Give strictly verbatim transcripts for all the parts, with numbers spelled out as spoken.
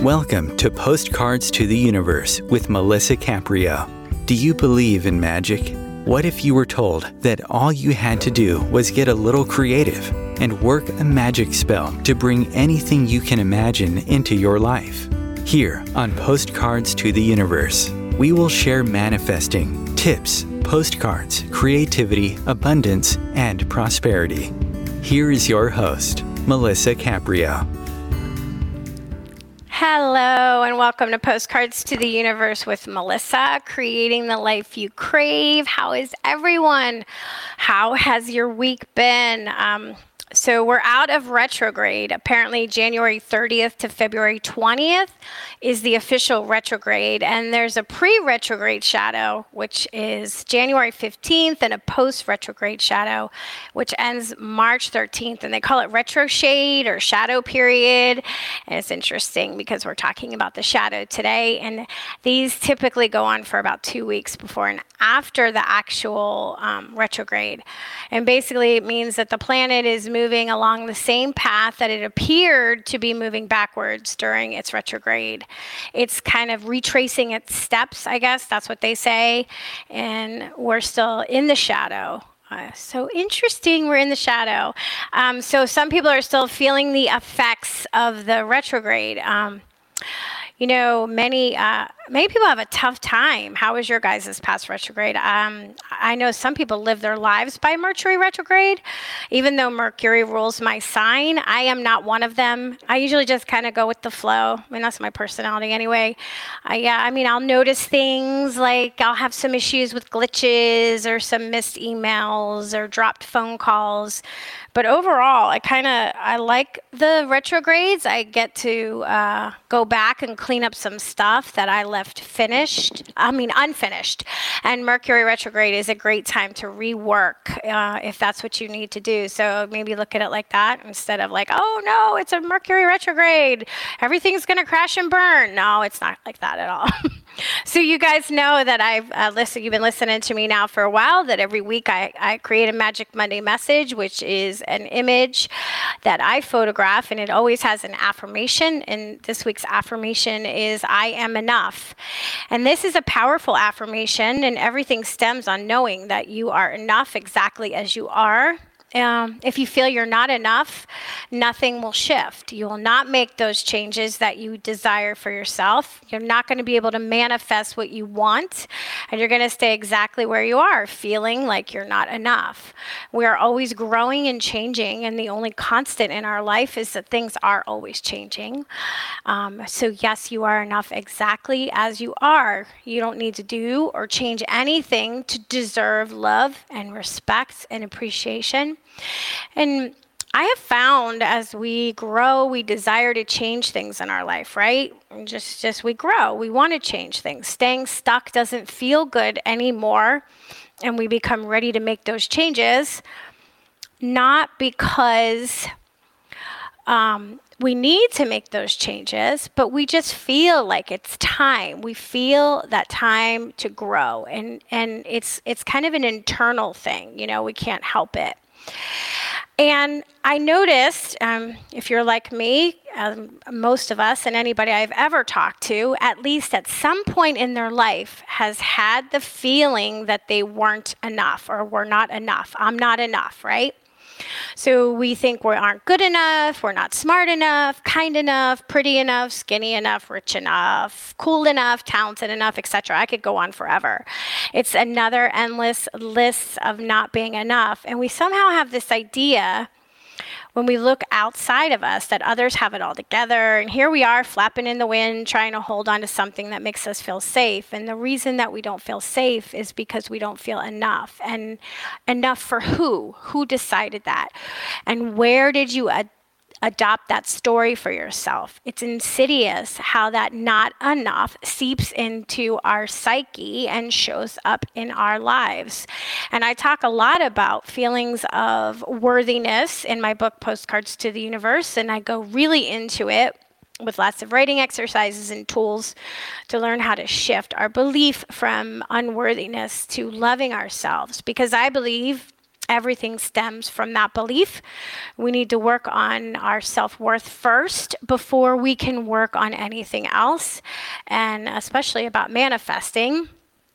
Welcome to Postcards to the Universe with Melissa Caprio. Do you believe in magic? What if you were told that all you had to do was get a little creative and work a magic spell to bring anything you can imagine into your life? Here on Postcards to the Universe, we will share manifesting, tips, postcards, creativity, abundance, and prosperity. Here is your host, Melissa Caprio. Hello, and welcome to Postcards to the Universe with Melissa, creating the life you crave. How is everyone? How has your week been? Um, so we're out of retrograde. Apparently January thirtieth to February twentieth is the official retrograde, and there's a pre-retrograde shadow, which is January fifteenth, and a post-retrograde shadow, which ends March thirteenth, and they call it retro shade or shadow period. And it's interesting because we're talking about the shadow today, and these typically go on for about two weeks before and after the actual um, retrograde. And basically it means that the planet is moving along the same path that it appeared to be moving backwards during its retrograde. It's kind of retracing its steps, I guess, that's what they say, and we're still in the shadow. Uh, so interesting, we're in the shadow. Um, so some people are still feeling the effects of the retrograde. Um, you know, many uh, many people have a tough time. How was your guys' past retrograde? Um, I know some people live their lives by Mercury retrograde. Even though Mercury rules my sign, I am not one of them. I usually just kind of go with the flow. I mean, that's my personality anyway. I, yeah, I mean, I'll notice things like I'll have some issues with glitches or some missed emails or dropped phone calls. But overall, I kind of, I like the retrogrades. I get to uh, go back and clean up some stuff that I left finished, I mean unfinished. And Mercury retrograde is a great time to rework uh, if that's what you need to do. So maybe look at it like that instead of like, oh no, it's a Mercury retrograde, everything's gonna crash and burn. No, it's not like that at all. So you guys know that I've uh, listened, you've been listening to me now for a while, that every week I, I create a Magic Monday message, which is an image that I photograph, and it always has an affirmation. And this week's affirmation is, I am enough. And this is a powerful affirmation, and everything stems on knowing that you are enough exactly as you are. Um, if you feel you're not enough, nothing will shift. You will not make those changes that you desire for yourself. You're not going to be able to manifest what you want, and you're going to stay exactly where you are, feeling like you're not enough. We are always growing and changing, and the only constant in our life is that things are always changing. Um, so yes, you are enough exactly as you are. You don't need to do or change anything to deserve love and respect and appreciation. And I have found as we grow, we desire to change things in our life, right? Just, just we grow. We want to change things. Staying stuck doesn't feel good anymore, and we become ready to make those changes, not because um, we need to make those changes, but we just feel like it's time. We feel that time to grow, and and it's it's kind of an internal thing. You know, we can't help it. And I noticed, um, if you're like me, um, most of us and anybody I've ever talked to, at least at some point in their life, has had the feeling that they weren't enough or were not enough. I'm not enough, right? So we think we aren't good enough, we're not smart enough, kind enough, pretty enough, skinny enough, rich enough, cool enough, talented enough, et cetera. I could go on forever. It's another endless list of not being enough. And we somehow have this idea when we look outside of us that others have it all together, and here we are flapping in the wind trying to hold on to something that makes us feel safe. And the reason that we don't feel safe is because we don't feel enough. And enough for who? Who decided that? And where did you ad- adopt that story for yourself? It's insidious how that not enough seeps into our psyche and shows up in our lives. And I talk a lot about feelings of worthiness in my book, Postcards to the Universe, and I go really into it with lots of writing exercises and tools to learn how to shift our belief from unworthiness to loving ourselves. Because I believe Everything stems from that belief. We need to work on our self-worth first before we can work on anything else, and especially about manifesting.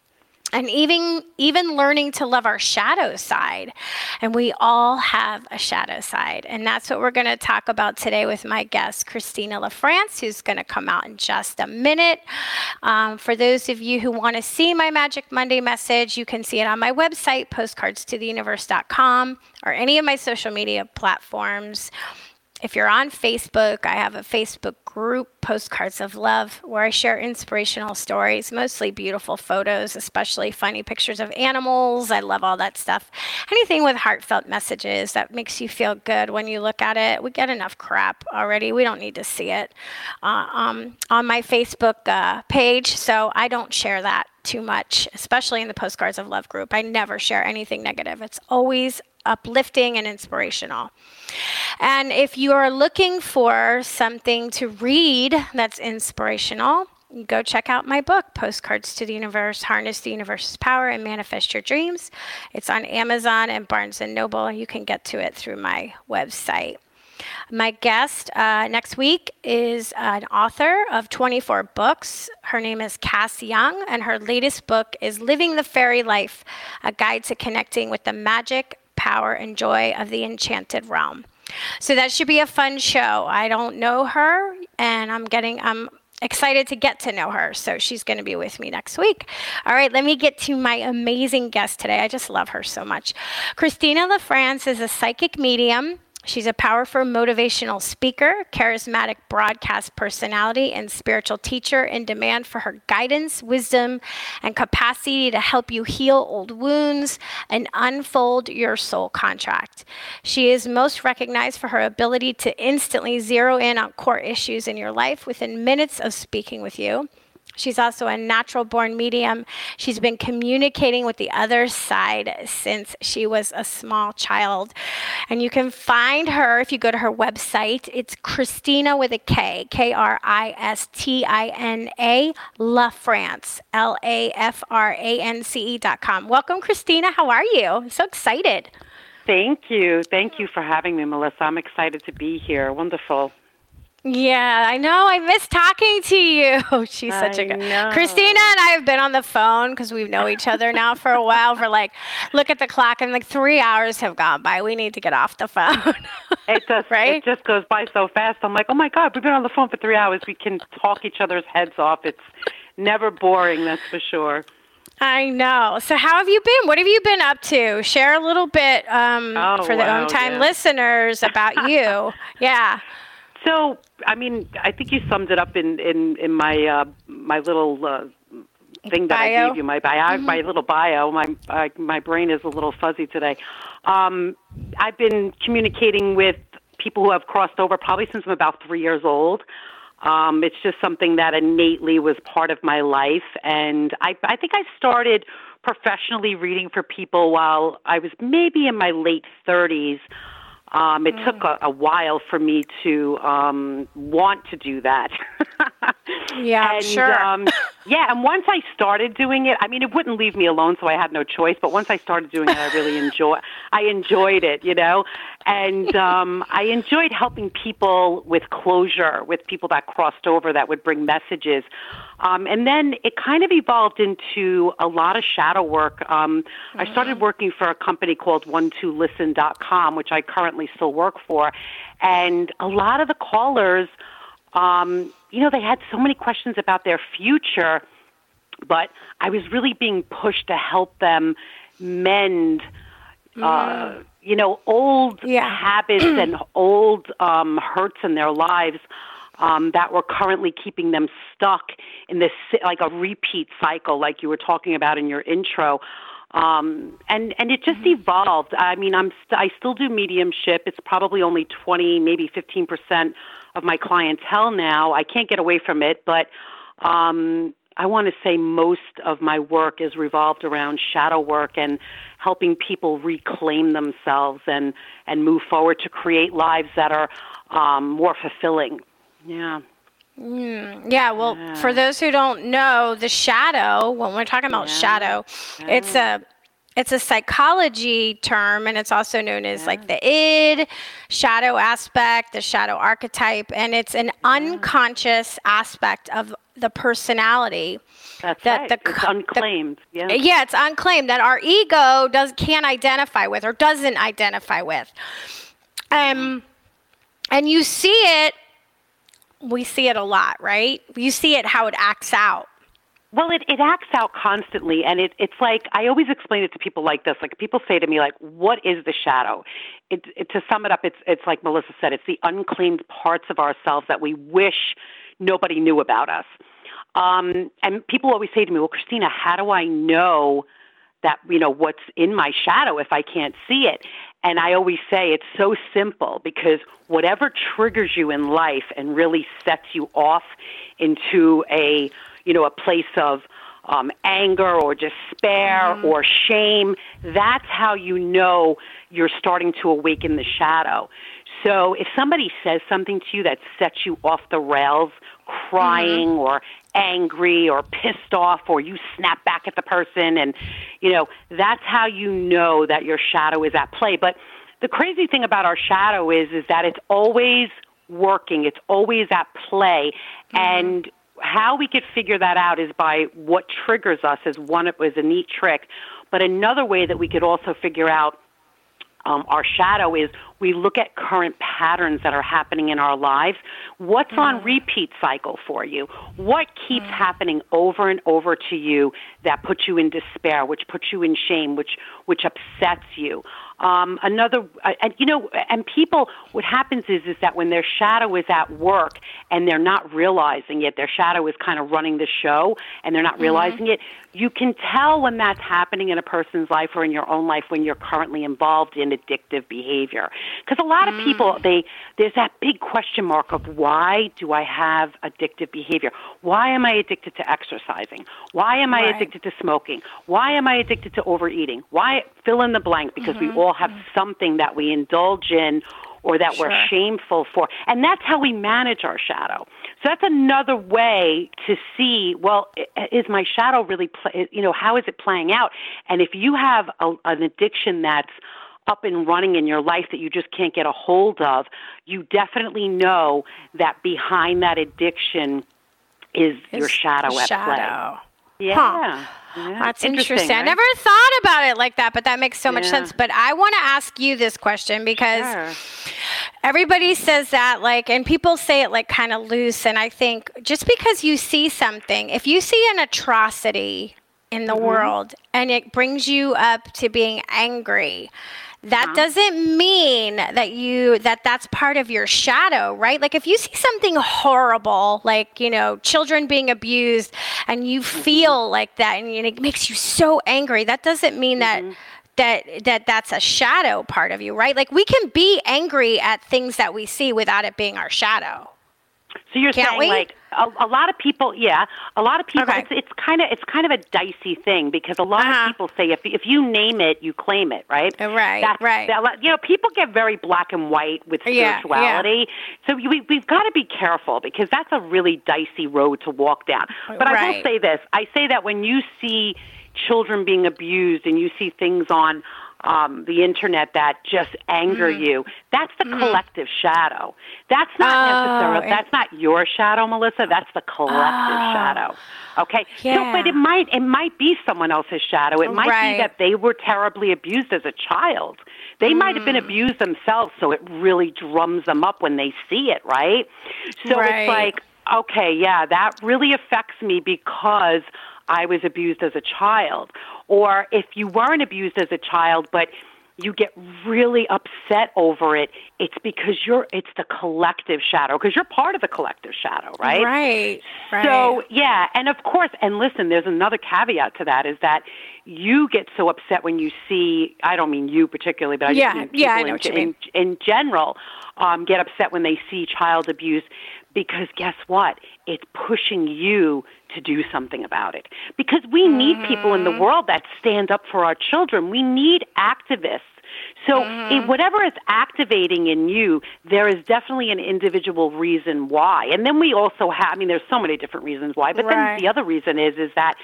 And even even learning to love our shadow side. And we all have a shadow side. And that's what we're going to talk about today with my guest, Christina LaFrance, who's going to come out in just a minute. Um, for those of you who want to see my Magic Monday message, you can see it on my website, postcards to the universe dot com, or any of my social media platforms. If you're on Facebook, I have a Facebook group, Postcards of Love, where I share inspirational stories, mostly beautiful photos, especially funny pictures of animals. I love all that stuff. Anything with heartfelt messages that makes you feel good when you look at it. We get enough crap already. We don't need to see it uh, um, on my Facebook uh, page, so I don't share that too much, especially in the Postcards of Love group. I never share anything negative. It's always uplifting and inspirational. And if you are looking for something to read that's inspirational, go check out my book, Postcards to the Universe, Harness the Universe's Power and Manifest Your Dreams. It's on Amazon and Barnes and Noble. You can get to it through my website. My guest uh, next week is an author of twenty-four books. Her name is Cass Young, and her latest book is Living the Fairy Life, a guide to connecting with the magic, power, and joy of the enchanted realm. So that should be a fun show. I don't know her, and I'm getting I'm excited to get to know her. So she's going to be with me next week. All right, let me get to my amazing guest today. I just love her so much. Christina LaFrance is a psychic medium. She's a powerful motivational speaker, charismatic broadcast personality, and spiritual teacher in demand for her guidance, wisdom, and capacity to help you heal old wounds and unfold your soul contract. She is most recognized for her ability to instantly zero in on core issues in your life within minutes of speaking with you. She's also a natural-born medium. She's been communicating with the other side since she was a small child. And you can find her if you go to her website. It's Christina with a K, K R I S T I N A, LaFrance, L A F R A N C E dot com. Welcome, Christina. How are you? I'm so excited. Thank you. Thank you for having me, Melissa. I'm excited to be here. Wonderful. Yeah, I know. I miss talking to you. She's such I a good. know. Christina and I have been on the phone because we know each other now for a while. For like, look at the clock, and like three hours have gone by. We need to get off the phone. It just right? It just goes by so fast. I'm like, oh my God, we've been on the phone for three hours. We can talk each other's heads off. It's never boring, that's for sure. I know. So how have you been? What have you been up to? Share a little bit um, oh, for the wow, on-time yeah. listeners about you. Yeah. So, I mean, I think you summed it up in in in my uh, my little uh, thing that bio? I gave you, my bio, Mm-hmm. my little bio. My uh, my brain is a little fuzzy today. Um, I've been communicating with people who have crossed over probably since I'm about three years old. Um, it's just something that innately was part of my life, and I I think I started professionally reading for people while I was maybe in my late thirties. Um, it mm. took a, a while for me to um, want to do that. yeah, and, sure. Um, yeah, and once I started doing it, I mean, it wouldn't leave me alone, so I had no choice. But once I started doing it, I really enjoy. I enjoyed it, you know, and um, I enjoyed helping people with closure, with people that crossed over that would bring messages. Um, and then it kind of evolved into a lot of shadow work. Um, mm-hmm. I started working for a company called one two listen dot com, which I currently still work for. And a lot of the callers, um, you know, they had so many questions about their future, but I was really being pushed to help them mend, mm-hmm. uh, you know, old yeah. habits and old um, hurts in their lives. Um, that were currently keeping them stuck in this, like a repeat cycle, like you were talking about in your intro. Um, and, and it just mm-hmm. evolved. I mean, I'm st- I still do mediumship. It's probably only twenty, maybe fifteen percent of my clientele now. I can't get away from it, but um, I want to say most of my work is revolved around shadow work and helping people reclaim themselves and, and move forward to create lives that are um, more fulfilling. Yeah. Mm, yeah, well, yeah. For those who don't know, the shadow, when we're talking about yeah. shadow, yeah. it's a it's a psychology term, and it's also known as yeah. like the id, shadow aspect, the shadow archetype, and it's an yeah. unconscious aspect of the personality. That's that right. The, it's unclaimed. The, yeah. yeah, it's unclaimed that our ego does can't identify with or doesn't identify with. Um, and you see it. We see it a lot, right? You see it how it acts out. Well, it, it acts out constantly, and it, it's like, I always explain it to people like this. Like, people say to me, like, what is the shadow? It, it, to sum it up, it's, it's like Melissa said, it's the unclaimed parts of ourselves that we wish nobody knew about us. Um, and people always say to me, well, Christina, how do I know that, you know, what's in my shadow if I can't see it? And I always say it's so simple, because whatever triggers you in life and really sets you off into a, you know, a place of um, anger or despair mm-hmm. or shame, that's how you know you're starting to awaken the shadow. So if somebody says something to you that sets you off the rails, crying mm-hmm. or angry or pissed off, or you snap back at the person, and, you know, that's how you know that your shadow is at play. But the crazy thing about our shadow is, is that it's always working. It's always at play. Mm-hmm. And how we could figure that out is by what triggers us is one, it was a neat trick. But another way that we could also figure out um, our shadow is we look at current patterns that are happening in our lives. What's mm. on repeat cycle for you? What keeps mm. happening over and over to you that puts you in despair, which puts you in shame, which which upsets you? Um, another, uh, and you know, and people, what happens is, is that when their shadow is at work and they're not realizing it, their shadow is kind of running the show and they're not mm-hmm. realizing it, you can tell when that's happening in a person's life or in your own life when you're currently involved in addictive behavior. Because a lot of people, they there's that big question mark of, why do I have addictive behavior? Why am I addicted to exercising? Why am I right. addicted to smoking? Why am I addicted to overeating? Why, fill in the blank, because mm-hmm. we all have something that we indulge in or that sure. we're shameful for. And that's how we manage our shadow. So that's another way to see, well, is my shadow really, play, you know, how is it playing out? And if you have a, an addiction that's up and running in your life that you just can't get a hold of, you definitely know that behind that addiction is it's your shadow at shadow. play. Yeah. Huh. Yeah. That's interesting. interesting. Right? I never thought about it like that, but that makes so much yeah. sense. But I want to ask you this question, because sure. everybody says that, like, and people say it like kind of loose. And I think just because you see something, if you see an atrocity in the mm-hmm. world and it brings you up to being angry, that uh-huh. doesn't mean that you that that's part of your shadow, right? Like if you see something horrible, like, you know, children being abused, and you mm-hmm. feel like that, and it makes you so angry, that doesn't mean mm-hmm. that that that that's a shadow part of you, right? Like we can be angry at things that we see without it being our shadow. So you're Can't saying we? like a, a lot of people, yeah, a lot of people. Okay. It's, it's kind of it's kind of a dicey thing, because a lot uh-huh. of people say if if you name it, you claim it, right? Right, That's, right. That, you know, people get very black and white with spirituality. Yeah, yeah. So we we've got to be careful, because that's a really dicey road to walk down. But right. I will say this: I say that when you see children being abused and you see things on um, the internet that just anger mm-hmm. you, that's the mm-hmm. collective shadow. That's not oh, necessarily, that's not your shadow, Melissa. That's the collective oh, shadow. Okay? Yeah. So, but it might, it might be someone else's shadow. It might right. be that they were terribly abused as a child. They mm. might have been abused themselves, so it really drums them up when they see it, right? So right. it's like, okay, yeah, that really affects me because I was abused as a child. Or if you weren't abused as a child, but you get really upset over it, it's because you're, it's the collective shadow, because you're part of the collective shadow, right? Right, right. So, yeah, and of course, and listen, there's another caveat to that, is that you get so upset when you see, I don't mean you particularly, but I yeah, just mean people yeah, I know in, what you mean. in, in general um, get upset when they see child abuse, because guess what? It's pushing you to do something about it. Because we mm-hmm. need people in the world that stand up for our children. We need activists. So mm-hmm. if whatever is activating in you, there is definitely an individual reason why. And then we also have, I mean, there's so many different reasons why, but right. then the other reason is, is that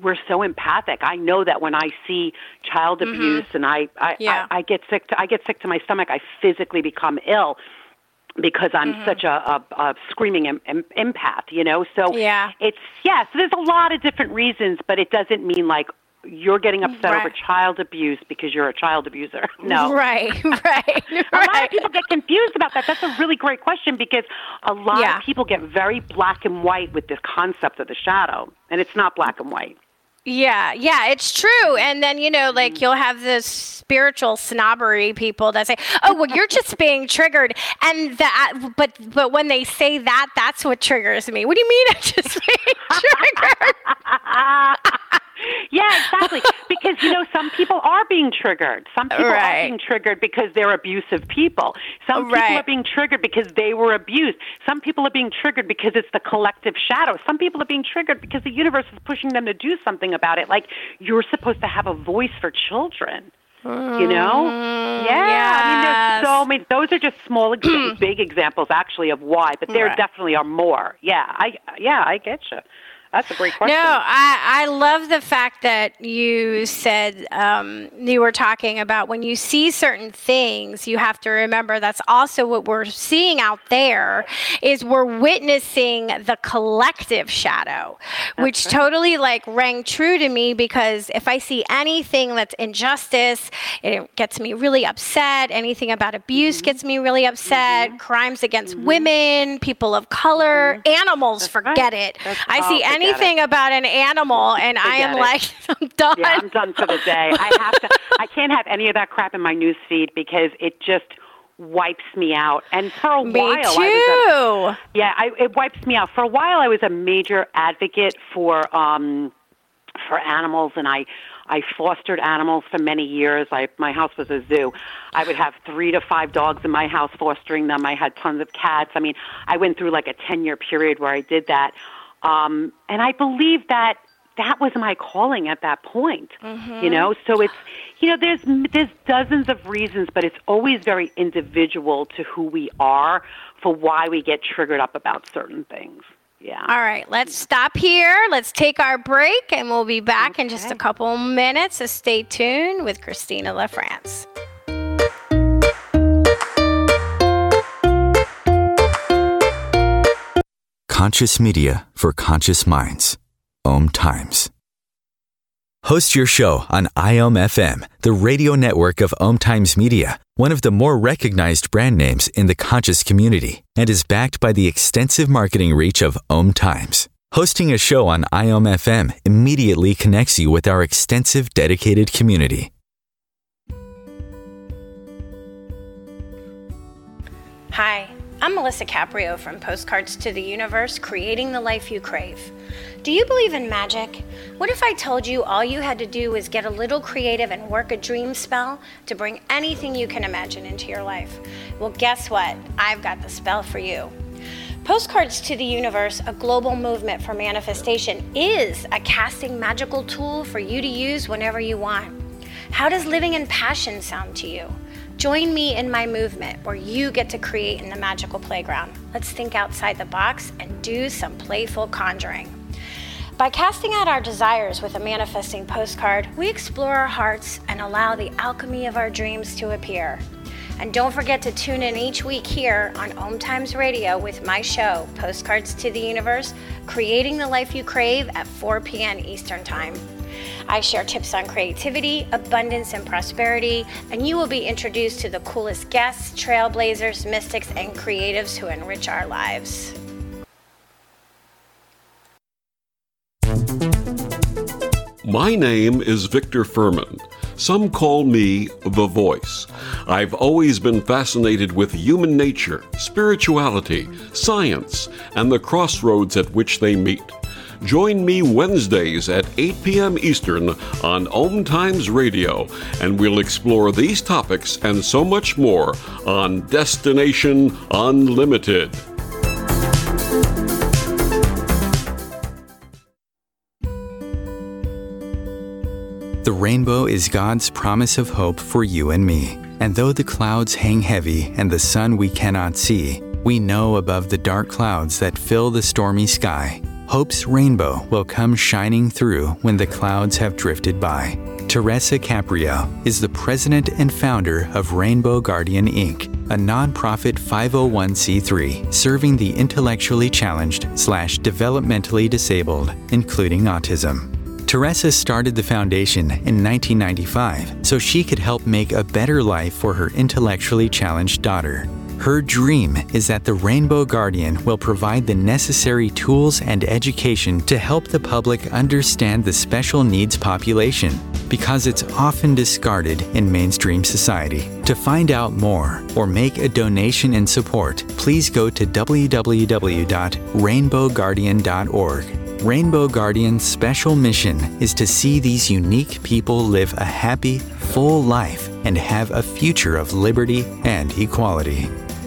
we're so empathic. I know that when I see child abuse mm-hmm. and I I, yeah. I I get sick to, I get sick to my stomach, I physically become ill because I'm mm-hmm. such a, a, a screaming em, em, empath, you know. So yeah. it's yeah. So there's a lot of different reasons, but it doesn't mean like you're getting upset right. over child abuse because you're a child abuser. No. Right, right. a right. lot of people get confused about that. That's a really great question because a lot yeah. of people get very black and white with this concept of the shadow, and it's not black and white. Yeah, yeah, it's true. And then, you know, like you'll have this spiritual snobbery people that say, oh, well, you're just being triggered. And that, but but when they say that, that's what triggers me. What do you mean I'm just being triggered? Yeah, exactly. Because, you know, some people are being triggered. Some people right. are being triggered because they're abusive people. Some right. people are being triggered because they were abused. Some people are being triggered because it's the collective shadow. Some people are being triggered because the universe is pushing them to do something about it. Like, you're supposed to have a voice for children. You know? Mm, yeah. yes. I mean, there's so many. Those are just small, big examples, actually, of why. But there right. definitely are more. Yeah, I yeah, I get you. That's a great question. No, I, I love the fact that you said um, you were talking about when you see certain things, you have to remember that's also what we're seeing out there is we're witnessing the collective shadow, that's which right. totally like rang true to me because if I see anything that's injustice, it gets me really upset. Anything about abuse mm-hmm. gets me really upset. Mm-hmm. Crimes against mm-hmm. women, people of color, mm-hmm. animals, that's forget right. it. That's I see any anything it. about an animal and I am it. like, I'm done. Yeah, I'm done for the day. I have to, I can't have any of that crap in my news feed because it just wipes me out. And for a me while, too. I was a, yeah, I, it wipes me out. For a while, I was a major advocate for um, for animals, and I I fostered animals for many years. I my house was a zoo. I would have three to five dogs in my house, fostering them. I had tons of cats. I mean, I went through like a ten-year period where I did that. Um, and I believe that that was my calling at that point, mm-hmm. you know? So it's, you know, there's there's dozens of reasons, but it's always very individual to who we are for why we get triggered up about certain things. Yeah. All right, let's stop here. Let's take our break, and we'll be back okay. in just a couple minutes. So stay tuned with Christina LaFrance. Conscious media for conscious minds. Om Times. Host your show on I O M F M, the radio network of Om Times Media, one of the more recognized brand names in the conscious community, and is backed by the extensive marketing reach of Om Times. Hosting a show on I O M F M immediately connects you with our extensive dedicated community. Hi. I'm Melissa Caprio from Postcards to the Universe, creating the life you crave. Do you believe in magic? What if I told you all you had to do was get a little creative and work a dream spell to bring anything you can imagine into your life? Well, guess what? I've got the spell for you. Postcards to the Universe, a global movement for manifestation, is a casting magical tool for you to use whenever you want. How does living in passion sound to you? Join me in my movement where you get to create in the magical playground. Let's think outside the box and do some playful conjuring. By casting out our desires with a manifesting postcard, we explore our hearts and allow the alchemy of our dreams to appear. And don't forget to tune in each week here on Om Times Radio with my show, Postcards to the Universe, creating the life you crave at four p.m. Eastern Time. I share tips on creativity, abundance, and prosperity, and you will be introduced to the coolest guests, trailblazers, mystics, and creatives who enrich our lives. My name is Victor Furman. Some call me The Voice. I've always been fascinated with human nature, spirituality, science, and the crossroads at which they meet. Join me Wednesdays at eight p.m. Eastern on Om Times Radio, and we'll explore these topics and so much more on Destination Unlimited. The rainbow is God's promise of hope for you and me. And though the clouds hang heavy and the sun we cannot see, we know above the dark clouds that fill the stormy sky, hope's rainbow will come shining through when the clouds have drifted by. Teresa Caprio is the president and founder of Rainbow Guardian, Incorporated, a nonprofit five oh one c three serving the intellectually challenged slash developmentally disabled, including autism. Teresa started the foundation in nineteen ninety-five so she could help make a better life for her intellectually challenged daughter. Her dream is that the Rainbow Guardian will provide the necessary tools and education to help the public understand the special needs population, because it's often discarded in mainstream society. To find out more or make a donation in support, please go to w w w dot rainbow guardian dot org. Rainbow Guardian's special mission is to see these unique people live a happy, full life and have a future of liberty and equality.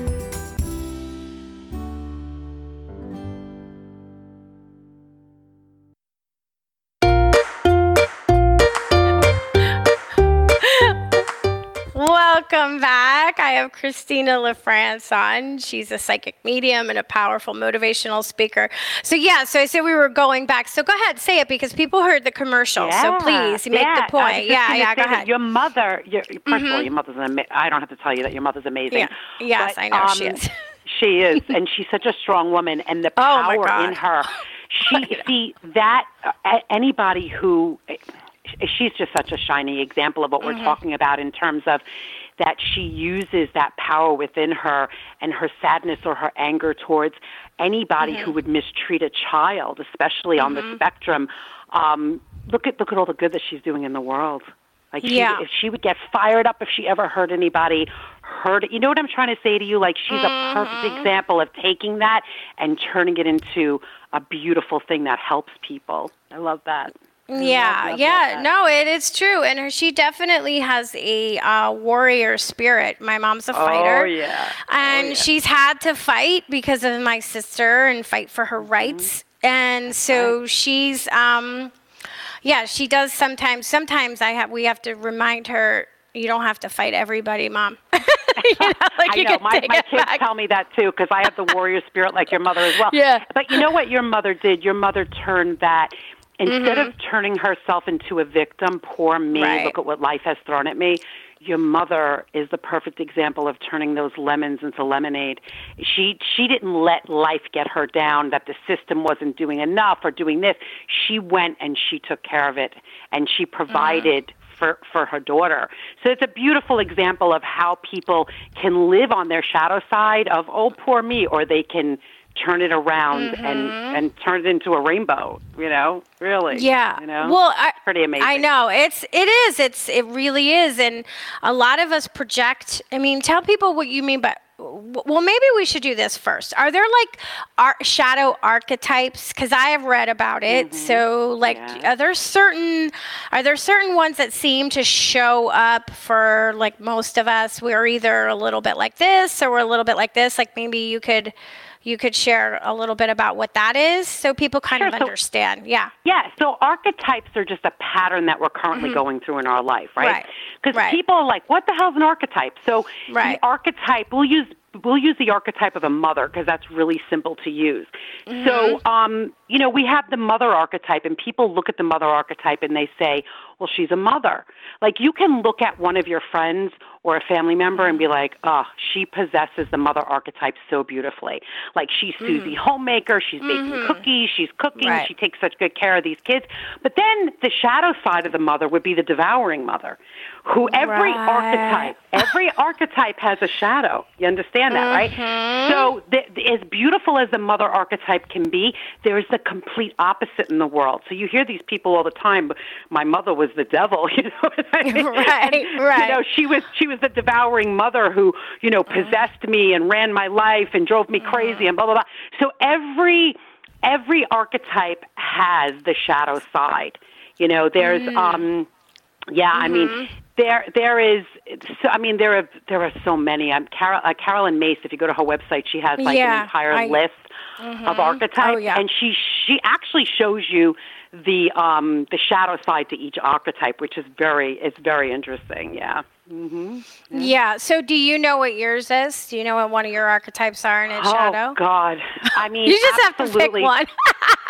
Welcome back. I have Christina LaFrance on. She's a psychic medium and a powerful motivational speaker. So yeah, so I said we were going back. So go ahead, say it, because people heard the commercial. Yeah, so please make yeah. the point. Yeah, yeah, go ahead. Your mother, your, first mm-hmm. of all, your mother's an ama- I don't have to tell you that your mother's amazing. Yeah. Yes, but, I know um, she is. She is, and she's such a strong woman, and the Oh, power my God. in her. She see that uh, anybody who. She's just such a shining example of what mm-hmm. we're talking about in terms of that she uses that power within her and her sadness or her anger towards anybody mm-hmm. who would mistreat a child, especially mm-hmm. on the spectrum. Um, look at look at all the good that she's doing in the world. Like, she, yeah. if she would get fired up if she ever hurt anybody, hurt. You know what I'm trying to say to you? Like, she's mm-hmm. a perfect example of taking that and turning it into a beautiful thing that helps people. I love that. Yeah, love, love, yeah, love no, it is true, and her, she definitely has a uh, warrior spirit. My mom's a fighter, oh yeah, and oh, yeah. she's had to fight because of my sister and fight for her rights, mm-hmm. and That's so right. she's, um, yeah, she does sometimes. Sometimes I have we have to remind her, you don't have to fight everybody, Mom. you know, like I you know. can My, take my it kids back. tell me that, too, because I have the warrior spirit like your mother as well. Yeah. But you know what your mother did? Your mother turned that, instead mm-hmm. of turning herself into a victim, poor me, right. look at what life has thrown at me, your mother is the perfect example of turning those lemons into lemonade. She she didn't let life get her down, that the system wasn't doing enough or doing this. She went and she took care of it, and she provided mm-hmm. for, for her daughter. So it's a beautiful example of how people can live on their shadow side of, oh, poor me, or they can turn it around mm-hmm. and, and turn it into a rainbow, you know, really. Yeah. You know? Well, I, pretty amazing. I know. It's, it is. It's, it really is. And a lot of us project, I mean, tell people what you mean by, well, maybe we should do this first. Are there like ar- shadow archetypes? Because I have read about it. Mm-hmm. So like, yeah. are there certain, are there certain ones that seem to show up for like most of us? We're either a little bit like this or we're a little bit like this. Like maybe you could, you could share a little bit about what that is so people kind sure, of so, understand. Yeah. Yeah. So archetypes are just a pattern that we're currently mm-hmm. going through in our life, right? Because right. right. people are like, what the hell's an archetype? So right. the archetype, we'll use We'll use the archetype of a mother because that's really simple to use. Mm-hmm. So, um, you know, we have the mother archetype, and people look at the mother archetype and they say, well, she's a mother. Like, you can look at one of your friends or a family member and be like, oh, she possesses the mother archetype so beautifully. Like, she's mm-hmm. Susie Homemaker, she's baking mm-hmm. cookies, she's cooking, right. she takes such good care of these kids. But then the shadow side of the mother would be the devouring mother, who every right. archetype, every archetype has a shadow. You understand that, mm-hmm. right? So the, as beautiful as the mother archetype can be, there is the complete opposite in the world. So you hear these people all the time, my mother was the devil, you know what I mean? Right, and, right. You know, she was, she was the devouring mother who, you know, possessed mm-hmm. me and ran my life and drove me mm-hmm. crazy and blah, blah, blah. So every, every archetype has the shadow side. You know, there's, mm-hmm. um, yeah, mm-hmm. I mean, there, there is. So, I mean, there are there are so many. I'm Carol, uh, Carolyn Mace. If you go to her website, she has like yeah, an entire I, list mm-hmm. of archetypes, oh, yeah. and she she actually shows you the um, the shadow side to each archetype, which is very it's very interesting. Yeah. Mm-hmm. Yeah. yeah. So, do you know what yours is? Do you know what one of your archetypes are in its oh, shadow? Oh God! I mean, you just absolutely. have to pick one.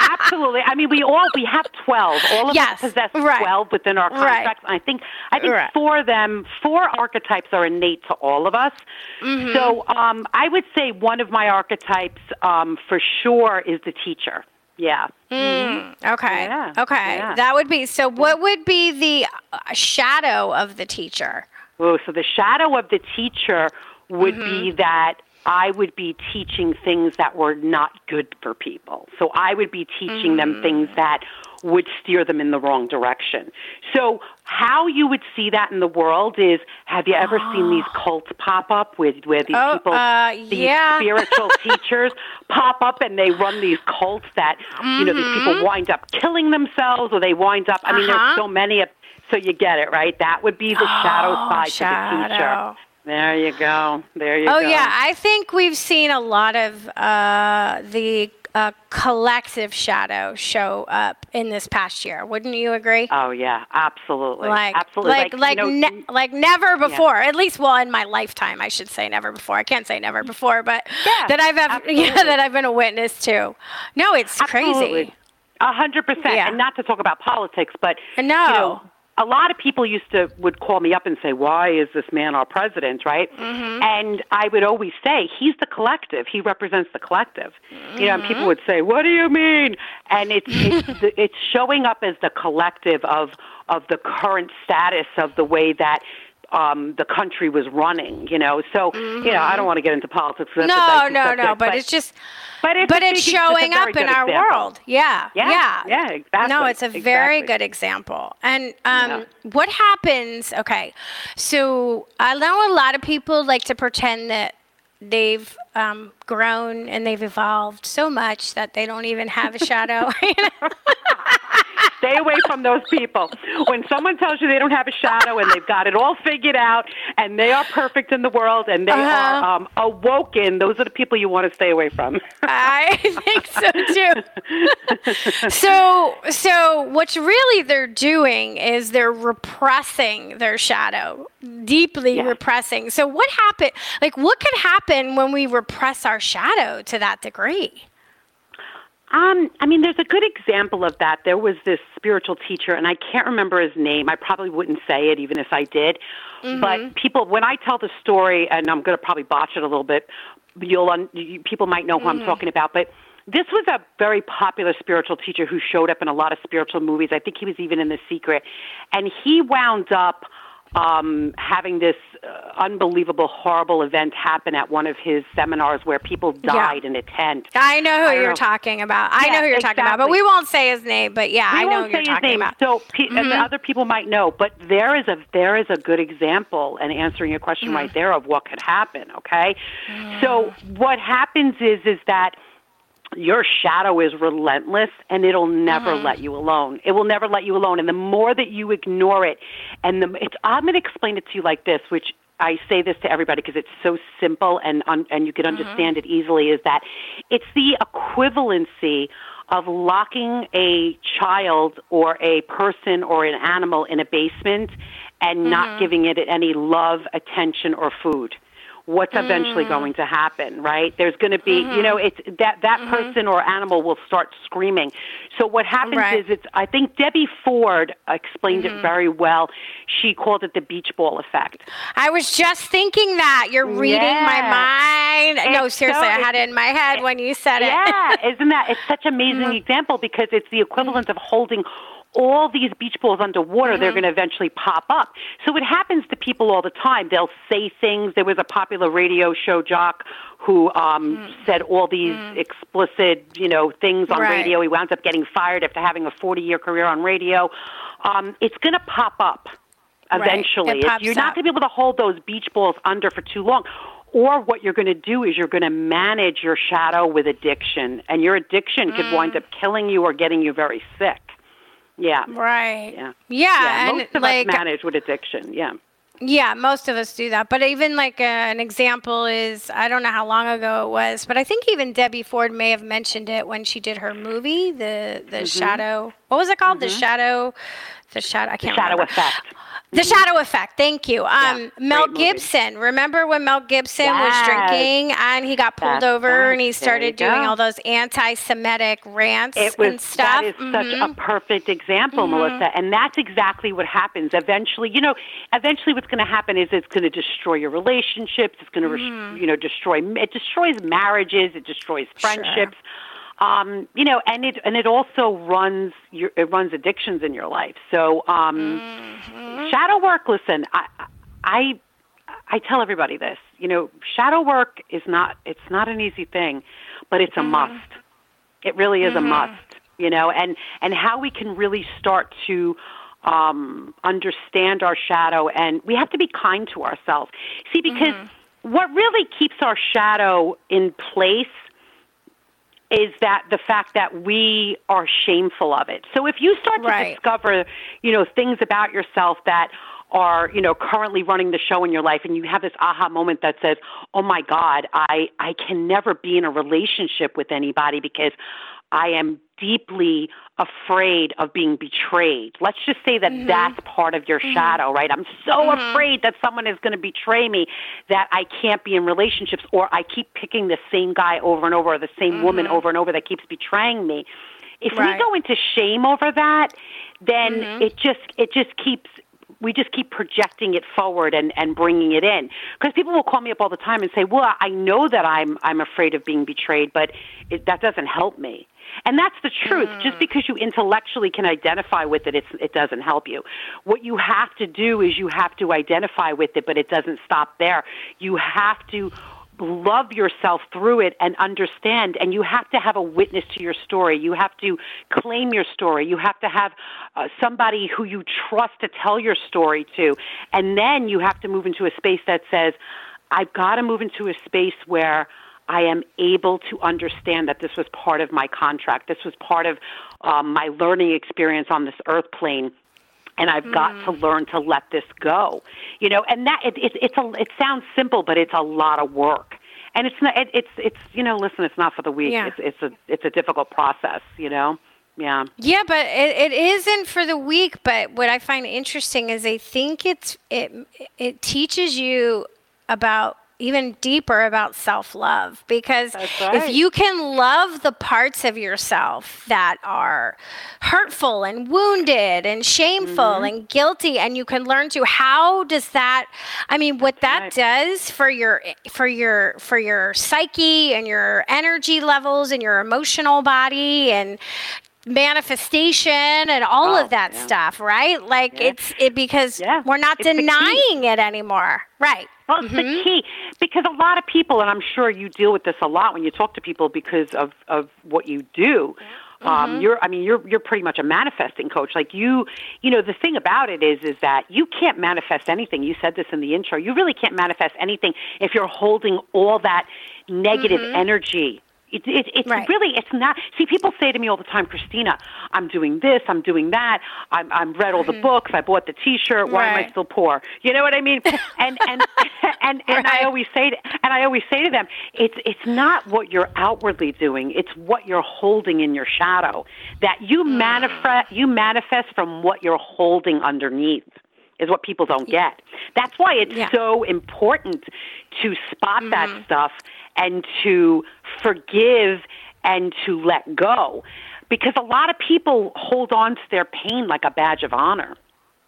Absolutely. I mean, we all we have twelve. All of Yes, us possess right. twelve within our Right. contracts. And I think I think Right. four of them, four archetypes are innate to all of us. Mm-hmm. So um, I would say one of my archetypes, um, for sure, is the teacher. Yeah. Mm, okay. Yeah, Okay. yeah. That would be, so what would be the uh, shadow of the teacher? Oh, so the shadow of the teacher would Mm-hmm. be that I would be teaching things that were not good for people. So I would be teaching Mm. them things that would steer them in the wrong direction. So how you would see that in the world is, have you ever seen these cults pop up with where these Oh, people, uh, these yeah. spiritual teachers pop up and they run these cults that, you know, these people wind up killing themselves or they wind up, I mean, Uh-huh. there's so many of, so you get it, right? That would be the shadow Oh, side to the teacher. shadow. There you go. There you Oh, go. yeah. I think we've seen a lot of uh, the uh, collective shadow show up in this past year. Wouldn't you agree? Oh yeah, absolutely. Like, absolutely. like, like, you know, ne- like never before. At least, well, in my lifetime, I should say never before. I can't say never before, but Yeah, that I've ever, yeah, absolutely. that I've been a witness to. No, it's absolutely. crazy. A hundred percent. Yeah. And not to talk about politics, but No. you know, a lot of people used to would call me up and say, "Why is this man our president?" Right? Mm-hmm. And I would always say, "He's the collective. He represents the collective." Mm-hmm. You know, and people would say, "What do you mean?" And it's it's the, it's showing up as the collective of of the current status of the way that um, the country was running. You know, so you know, I don't want to get into politics. That's a No, dicey no, subject, no. But, it's just, but it's, but a it's big- showing it's a very up in good our example. world. Yeah, Yeah, yeah, yeah, exactly, No, it's a very exactly. good example. And um, Yeah. what happens? Okay, so I know a lot of people like to pretend that they've um, grown and they've evolved so much that they don't even have a shadow. You know? Stay away from those people. When someone tells you they don't have a shadow and they've got it all figured out and they are perfect in the world and they Uh-huh. are um, awoken, those are the people you want to stay away from. I think so too. so, so what's really they're doing is they're repressing their shadow, deeply Yes. repressing. So, what happened? Like, what could happen when we repress our shadow to that degree? Um, I mean, there's a good example of that. There was this spiritual teacher, and I can't remember his name. I probably wouldn't say it even if I did. Mm-hmm. But people, when I tell the story, and I'm going to probably botch it a little bit, you'll un- you, people might know who Mm-hmm. I'm talking about. But this was a very popular spiritual teacher who showed up in a lot of spiritual movies. I think he was even in The Secret. And he wound up um, having this uh, unbelievable, horrible event happen at one of his seminars where people died Yeah. in a tent. I know who I don't you're know. talking about. I Yeah, know who you're talking about, but exactly. we won't say his name. But yeah, We I know won't who you're say his talking name, about. so pe- and Mhm. other people might know. But there is a there is a good example, and answering your question Mm. right there of what could happen. Okay, so what happens is is that your shadow is relentless, and it'll never Mm-hmm. let you alone. It will never let you alone, and the more that you ignore it, and the it's, I'm going to explain it to you like this, which I say this to everybody because it's so simple and un, and you can Mm-hmm. understand it easily, is that it's the equivalency of locking a child or a person or an animal in a basement and Mm-hmm. not giving it any love, attention, or food. What's eventually Mm. going to happen, right? There's going to be, you know, it's that that person or animal will start screaming. So what happens Right. is, it's. I think Debbie Ford explained Mm-hmm. it very well. She called it the beach ball effect. I was just thinking that. You're reading my Yeah. mind. No, It's seriously, so- I had it in my head when you said it. Yeah, isn't that? It's such an amazing example because it's the equivalent of holding all these beach balls underwater. They're going to eventually pop up. So it happens to people all the time. They'll say things. There was a popular radio show jock who um, said all these explicit, you know, things on Right. radio. He wound up getting fired after having a forty-year career on radio. Um, it's going to pop up eventually. It pops You're not up. going to be able to hold those beach balls under for too long. Or what you're going to do is you're going to manage your shadow with addiction, and your addiction could wind up killing you or getting you very sick. Yeah. Right. Yeah. Yeah, Yeah, and most of like us manage with addiction. Yeah. yeah, most of us do that. But even like uh, an example is I don't know how long ago it was, but I think even Debbie Ford may have mentioned it when she did her movie, the the Mm-hmm. Shadow. What was it called? The Shadow. The shadow. I can't The Shadow remember. Effect. The Shadow Effect. Thank you. Um, Yeah, Mel great movie. Gibson. Remember when Mel Gibson Yes. was drinking and he got pulled That's over right. and he There started you doing go. all those anti-Semitic rants It was and stuff? that is such Mhm. a perfect example, Melissa, and that's exactly what happens. Eventually, you know, eventually what's going to happen is it's going to destroy your relationships. It's going to, Mm-hmm. you know, destroy. It destroys marriages. It destroys friendships. Um, you know, and it and it also runs your it runs addictions in your life. So, um, Mm-hmm. shadow work. Listen, I, I I tell everybody this. You know, shadow work is not it's not an easy thing, but it's a Mm-hmm. must. It really is a must. You know, and and how we can really start to um, understand our shadow, and we have to be kind to ourselves. See, because what really keeps our shadow in place is that the fact that we are shameful of it. So if you start to Right. discover, you know, things about yourself that are, you know, currently running the show in your life, and you have this aha moment that says, oh my God, I, I can never be in a relationship with anybody because I am deeply afraid of being betrayed. Let's just say that that's part of your shadow, right? I'm so afraid that someone is going to betray me that I can't be in relationships, or I keep picking the same guy over and over, or the same woman over and over that keeps betraying me. If Right. we go into shame over that, then it just it just keeps we just keep projecting it forward and, and bringing it in. Because people will call me up all the time and say, well, I know that I'm I'm afraid of being betrayed, but it, that doesn't help me. And that's the truth. Just because you intellectually can identify with it, it's, it doesn't help you. What you have to do is you have to identify with it, but it doesn't stop there. You have to love yourself through it and understand, and you have to have a witness to your story. You have to claim your story. You have to have uh, somebody who you trust to tell your story to, and then you have to move into a space that says, I've got to move into a space where I am able to understand that this was part of my contract. This was part of um, my learning experience on this earth plane. And I've got to learn to let this go, you know. And that it, it it's a it sounds simple, but it's a lot of work. And it's not it, it's it's you know, listen, it's not for the weak. Yeah. It's it's a it's a difficult process, you know. Yeah. Yeah, but it, it isn't for the weak. But what I find interesting is I think it's it it teaches you about even deeper about self-love, because That's right. if you can love the parts of yourself that are hurtful and wounded and shameful Mm-hmm. and guilty, and you can learn to, how does that, I mean, what that right. does for your for your for your psyche and your energy levels and your emotional body and manifestation and all Oh, of that yeah. stuff, right? Like Yeah. it's it because Yeah. we're not It's the key. denying it anymore, right? Well, it's the key, because a lot of people, and I'm sure you deal with this a lot when you talk to people because of, of what you do. Um, you're, I mean, you're you're pretty much a manifesting coach. Like you, you know, the thing about it is, is that you can't manifest anything. You said this in the intro. You really can't manifest anything if you're holding all that negative energy. It, it, it's Right. really, it's not, see, people say to me all the time, Christina, I'm doing this, I'm doing that, I'm, I'm read all the books, I bought the T-shirt, why am I Right. still poor? You know what I mean? And and and, and I Right. always say to, and I always say to them, it's it's not what you're outwardly doing, it's what you're holding in your shadow. That you manifest, you manifest from what you're holding underneath. Is what people don't get. That's why it's Yeah. so important to spot that stuff and to forgive and to let go. Because a lot of people hold on to their pain like a badge of honor.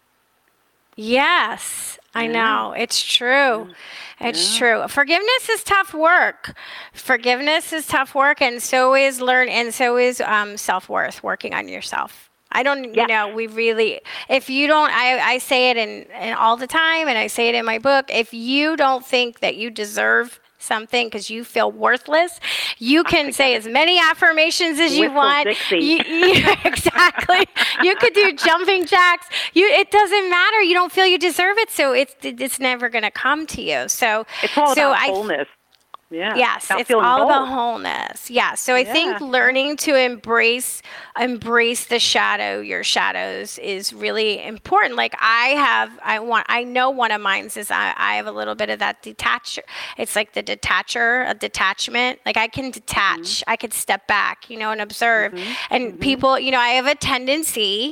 Yes, I know. It's true. It's true. Forgiveness is tough work. Forgiveness is tough work, and so is learn, and so is um, self-worth, working on yourself. I don't, Yeah. you know, we really, if you don't, I, I say it in, in all the time, and I say it in my book, if you don't think that you deserve something because you feel worthless, you can say as many affirmations as you Whistle want. Dixie. You, you, exactly. You could do jumping jacks. You, it doesn't matter. You don't feel you deserve it, so it's it's never going to come to you. So It's all so about I, wholeness. Yeah. Yes, about it's feeling all whole. about wholeness. Yeah. So I think Yeah. learning to embrace embrace the shadow, your shadows, is really important. Like I have, I want, I know one of mine is I, I have a little bit of that detach. It's like the detacher, a detachment. Like I can detach, I could step back, you know, and observe. And people, you know, I have a tendency.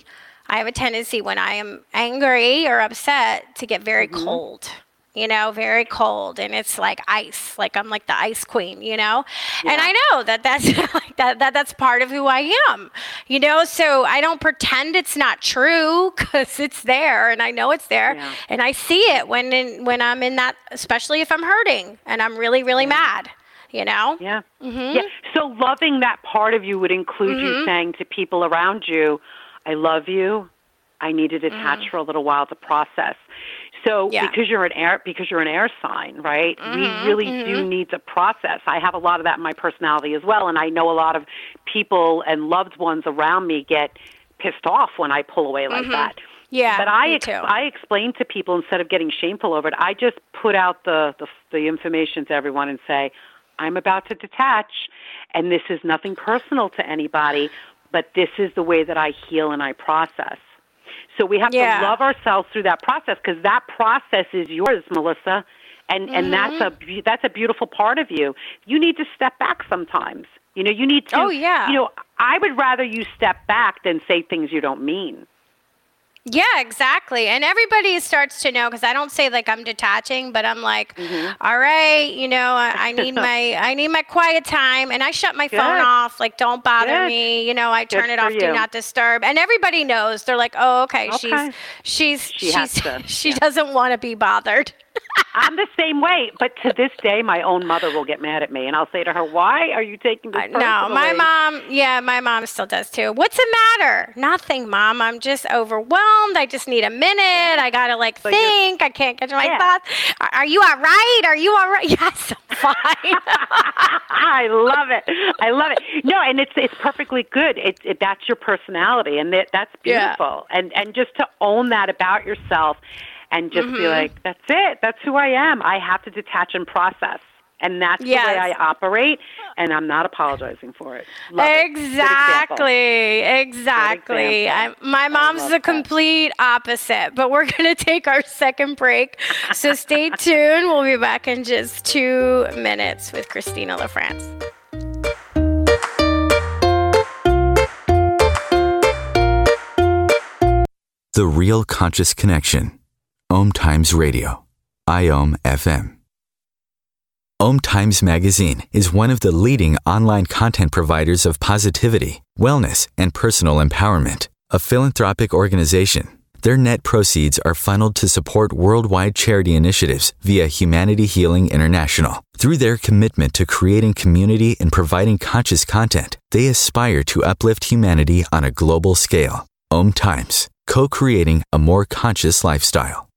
I have a tendency when I am angry or upset to get very mm-hmm. cold. You know, very cold, and it's like ice. Like I'm like the ice queen, you know. Yeah. And I know that that's like that, that that's part of who I am, you know. So I don't pretend it's not true because it's there, and I know it's there, yeah. and I see it when in, when I'm in that, especially if I'm hurting and I'm really really yeah. mad, you know. Yeah. Mm-hmm. Yeah. So loving that part of you would include mm-hmm. you saying to people around you, "I love you. I need to detach mm-hmm. for a little while to process." So yeah. because you're an air, because you're an air sign, right? Mm-hmm, we really mm-hmm. do need to process. I have a lot of that in my personality as well, and I know a lot of people and loved ones around me get pissed off when I pull away like mm-hmm. that. Yeah, but I me ex- too. I explain to people instead of getting shameful over it. I just put out the, the the information to everyone and say, I'm about to detach, and this is nothing personal to anybody, but this is the way that I heal and I process. So we have yeah. to love ourselves through that process because that process is yours, Melissa, and, mm-hmm. and that's a that's a beautiful part of you. You need to step back sometimes. You know, you need to. Oh yeah. You know, I would rather you step back than say things you don't mean. Yeah, exactly. And everybody starts to know because I don't say like I'm detaching, but I'm like, mm-hmm. all right, you know, I, I need my I need my quiet time, and I shut my Good. phone off. Like, don't bother Good. me. You know, I turn Good it off, you. do not disturb, and everybody knows. They're like, oh, okay, okay. she's she's she she's to, she yeah. doesn't want to be bothered. I'm the same way, but to this day, my own mother will get mad at me, and I'll say to her, "Why are you taking this personally?" No, my mom, yeah, my mom still does too. What's the matter? Nothing, Mom. I'm just overwhelmed. I just need a minute. I gotta like so think. I can't get to my yeah. thoughts. Are, are you all right? Are you all right? Yes, I'm fine. I love it. I love it. No, and it's it's perfectly good. It, it that's your personality, and that, that's beautiful. Yeah. And and just to own that about yourself. And just mm-hmm. be like, that's it. That's who I am. I have to detach and process. And that's yes. the way I operate, and I'm not apologizing for it. Love exactly. It. Exactly. I, my mom's the complete that. opposite, but we're going to take our second break. So stay tuned. We'll be back in just two minutes with Christina LaFrance. The Real Conscious Connection. Om Times Radio, I O M F M. Om Times Magazine is one of the leading online content providers of positivity, wellness, and personal empowerment. A philanthropic organization, their net proceeds are funneled to support worldwide charity initiatives via Humanity Healing International. Through their commitment to creating community and providing conscious content, they aspire to uplift humanity on a global scale. Om Times, co-creating a more conscious lifestyle.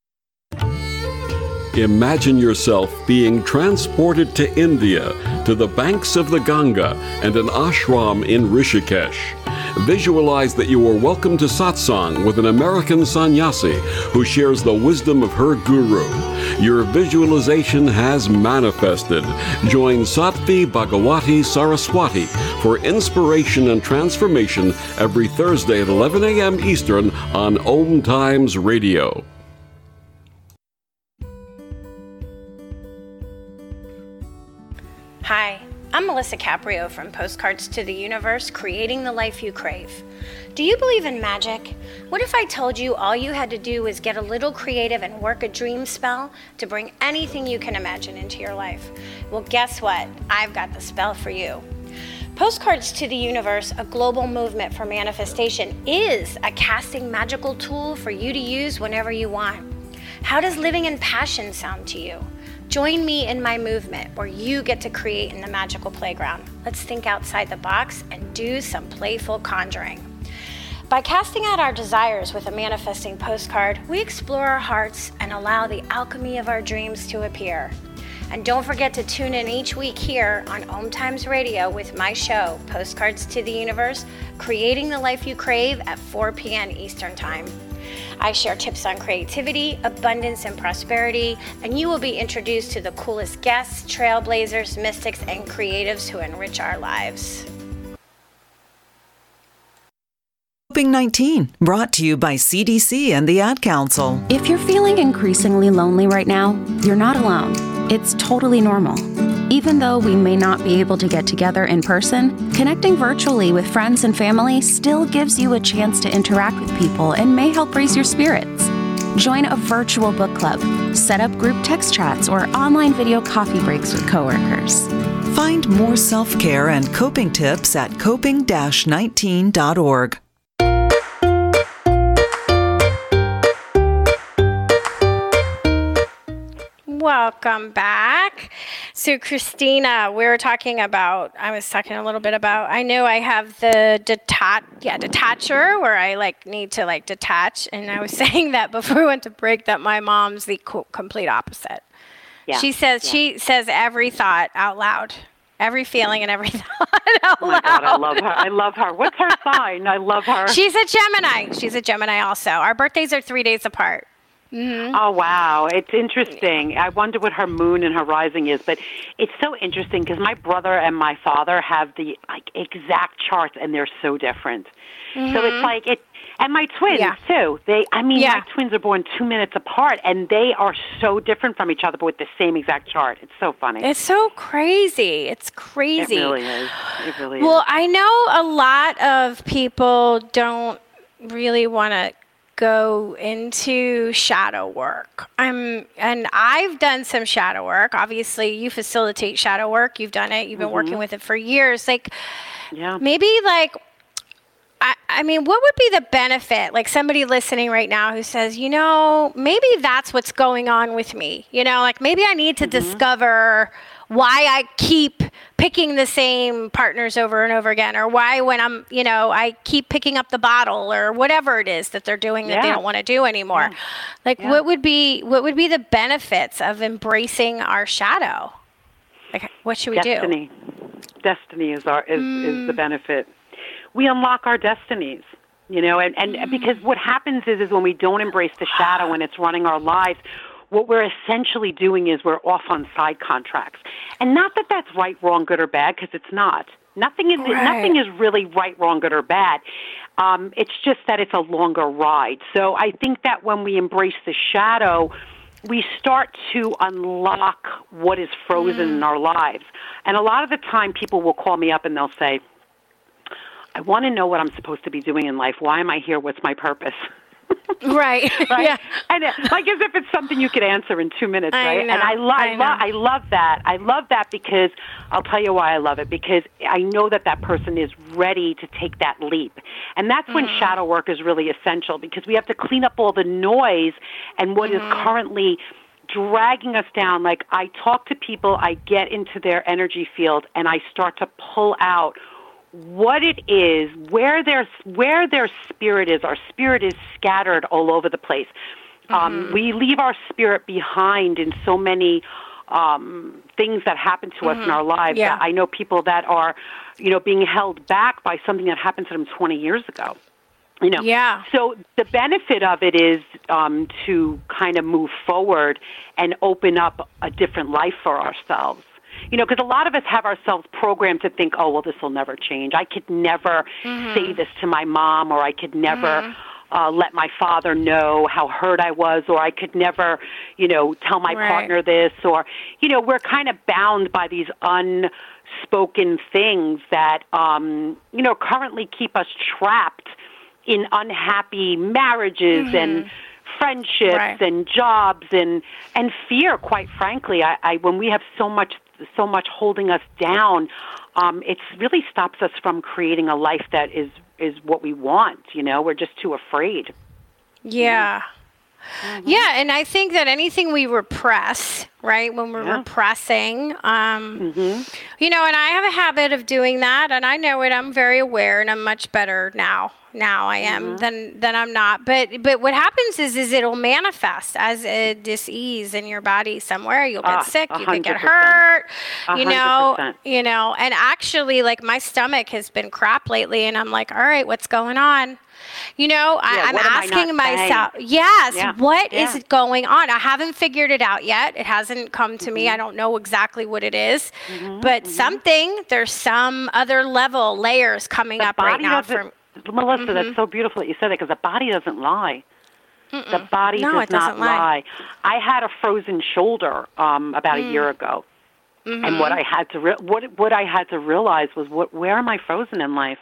Imagine yourself being transported to India, to the banks of the Ganga and an ashram in Rishikesh. Visualize that you are welcome to satsang with an American sannyasi who shares the wisdom of her guru. Your visualization has manifested. Join Sattvi Bhagawati Saraswati for inspiration and transformation every Thursday at eleven a.m. Eastern on Om Times Radio. Hi, I'm Melissa Caprio from Postcards to the Universe, creating the life you crave. Do you believe in magic? What if I told you all you had to do was get a little creative and work a dream spell to bring anything you can imagine into your life? Well, guess what? I've got the spell for you. Postcards to the Universe, a global movement for manifestation, is a casting magical tool for you to use whenever you want. How does living in passion sound to you? Join me in my movement where you get to create in the magical playground. Let's think outside the box and do some playful conjuring. By casting out our desires with a manifesting postcard, we explore our hearts and allow the alchemy of our dreams to appear. And don't forget to tune in each week here on Om Times Radio with my show, Postcards to the Universe, creating the life you crave at four p.m. Eastern Time. I share tips on creativity, abundance, and prosperity, and you will be introduced to the coolest guests, trailblazers, mystics, and creatives who enrich our lives. Coping nineteen, brought to you by C D C and the Ad Council. If you're feeling increasingly lonely right now, you're not alone. It's totally normal. Even though we may not be able to get together in person, connecting virtually with friends and family still gives you a chance to interact with people and may help raise your spirits. Join a virtual book club, set up group text chats, or online video coffee breaks with coworkers. Find more self-care and coping tips at coping dash nineteen dot org. Welcome back. So, Christina, we were talking about, I was talking a little bit about, I know I have the detach, yeah, detacher where I like need to like detach. And I was saying that before we went to break that my mom's the co- complete opposite. Yeah. She says, yeah. she says every thought out loud, every feeling and every thought out Oh my loud. God, I love her. I love her. What's her sign? I love her. She's a Gemini. She's a Gemini also. Our birthdays are three days apart. Mm-hmm. Oh, wow. It's interesting. I wonder what her moon and her rising is, but it's so interesting because my brother and my father have the like exact charts, and they're so different. Mm-hmm. So it's like it, and my twins yeah. too. They, I mean, yeah. my twins are born two minutes apart, and they are so different from each other, but with the same exact chart. It's so funny. It's so crazy. It's crazy. It really is. It really well, is. I know a lot of people don't really want to go into shadow work. I'm, and I've done some shadow work. Obviously, you facilitate shadow work. You've done it. You've been mm-hmm. working with it for years. Like, yeah. maybe like, I, I mean, what would be the benefit? Like somebody listening right now who says, you know, maybe that's what's going on with me. You know, like maybe I need to mm-hmm. discover why I keep picking the same partners over and over again, or why when I'm, you know, I keep picking up the bottle or whatever it is that they're doing that yeah. they don't want to do anymore. Yeah. Like yeah. what would be, what would be the benefits of embracing our shadow? Like what should we Destiny. do? Destiny is our, is, mm. is the benefit. We unlock our destinies, you know, and, and mm. because what happens is, is when we don't embrace the shadow and it's running our lives, what we're essentially doing is we're off on side contracts. And not that that's right, wrong, good, or bad, because it's not. Nothing is right. nothing is really right, wrong, good, or bad. Um, it's just that it's a longer ride. So I think that when we embrace the shadow, we start to unlock what is frozen mm. in our lives. And a lot of the time people will call me up and they'll say, I want to know what I'm supposed to be doing in life. Why am I here? What's my purpose? Right. right. Yeah. And it, like as if it's something you could answer in two minutes, I right? know. And I, lo- I, I, lo- I love that. I love that because I'll tell you why I love it, because I know that that person is ready to take that leap. And that's mm-hmm. when shadow work is really essential, because we have to clean up all the noise and what mm-hmm. is currently dragging us down. Like I talk to people, I get into their energy field, and I start to pull out what it is, where their where their spirit is. Our spirit is scattered all over the place. Mm-hmm. Um, we leave our spirit behind in so many um, things that happen to mm-hmm. us in our lives. Yeah. I know people that are, you know, being held back by something that happened to them twenty years ago. You know, yeah. So the benefit of it is um, to kind of move forward and open up a different life for ourselves. You know, because a lot of us have ourselves programmed to think, oh, well, this will never change. I could never mm-hmm. say this to my mom, or I could never mm-hmm. uh, let my father know how hurt I was, or I could never, you know, tell my right. partner this, or, you know, we're kind of bound by these unspoken things that, um, you know, currently keep us trapped in unhappy marriages mm-hmm. and friendships right. and jobs and, and fear, quite frankly. I, I when we have so much so much holding us down, um, it really stops us from creating a life that is, is what we want. You know, we're just too afraid. Yeah. Mm-hmm. Yeah, and I think that anything we repress, right, when we're yeah. repressing, um, mm-hmm. you know, and I have a habit of doing that, and I know it. I'm very aware, and I'm much better now. Now I am mm-hmm. than than I'm not. But but what happens is is it'll manifest as a dis-ease in your body somewhere. You'll get ah, sick. You one hundred percent. could get hurt. You know. one hundred percent. You know. And actually, like my stomach has been crap lately, and I'm like, all right, what's going on? You know, yeah, I, I'm asking myself, saying? yes, yeah. what yeah. is going on? I haven't figured it out yet. It hasn't come to mm-hmm. me. I don't know exactly what it is, mm-hmm, but mm-hmm. something, there's some other level, layers coming the up right now. From Melissa, mm-hmm. that's so beautiful that you said that, because the body doesn't lie. Mm-mm. The body no, does it doesn't not lie. lie. I had a frozen shoulder um, about mm. a year ago. Mm-hmm. And what I had to re- what what I had to realize was what where am I frozen in life?